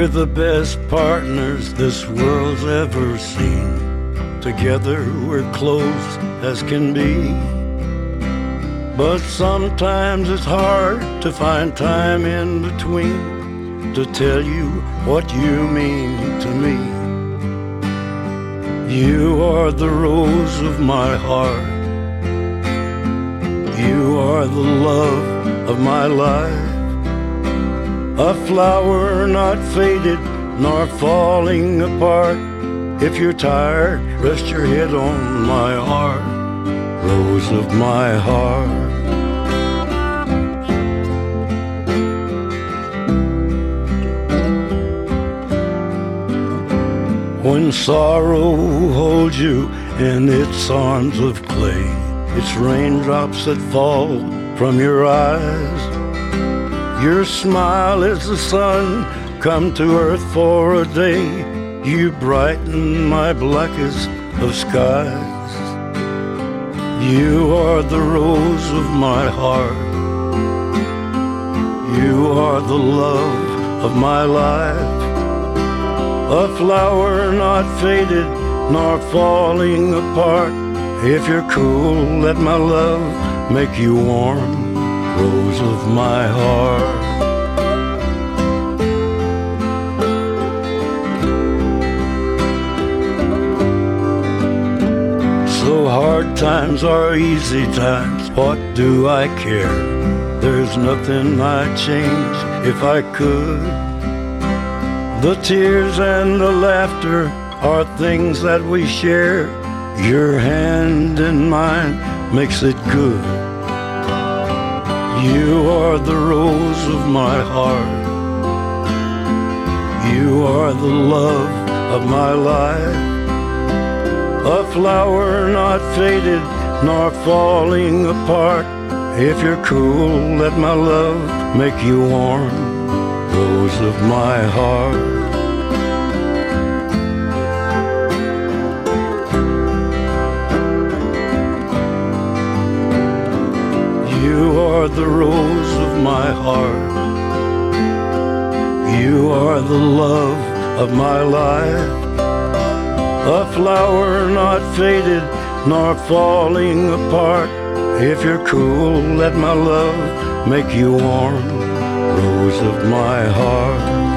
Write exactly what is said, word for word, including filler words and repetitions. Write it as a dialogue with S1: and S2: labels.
S1: We're the best partners this world's ever seen. Together we're close as can be. But sometimes it's hard to find time in between to tell you what you mean to me. You are the rose of my heart. You are the love of my life. A flower not faded nor falling apart. If you're tired, rest your head on my heart, rose of my heart. When sorrow holds you in its arms of clay, it's raindrops that fall from your eyes. Your smile is the sun come to earth for a day. You brighten my blackest of skies. You are the rose of my heart. You are the love of my life. A flower not faded nor falling apart. If you're cool, let my love make you warm, rose of my heart. So hard times are easy times, what do I care? There's nothing I'd change if I could. The tears and the laughter are things that we share. Your hand in mine makes it good. You are the rose of my heart. You are the love of my life. A flower not faded nor falling apart. If you're cool, let my love make you warm, rose of my heart. You are the rose of my heart. You are the love of my life. A flower not faded nor falling apart. If you're cool, let my love make you warm, rose of my heart.